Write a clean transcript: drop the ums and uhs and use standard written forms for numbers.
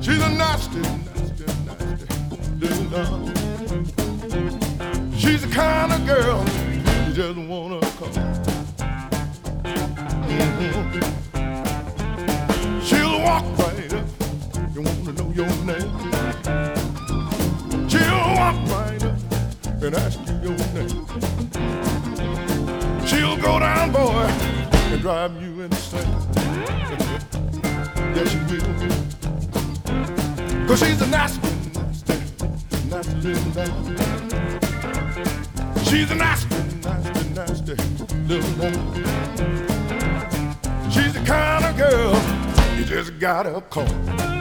She's a nasty, nasty, nasty little dog. She's the kind of girl you just wanna call. She'll walk right up, you wanna know your name. She'll walk right up and ask you your name. She'll go down, boy, and drive you insane. Yes, she will. 'Cause she's a nasty, nasty, nasty little dog. She's a nasty, nasty, nasty little dog. She's the kind of girl you just gotta call.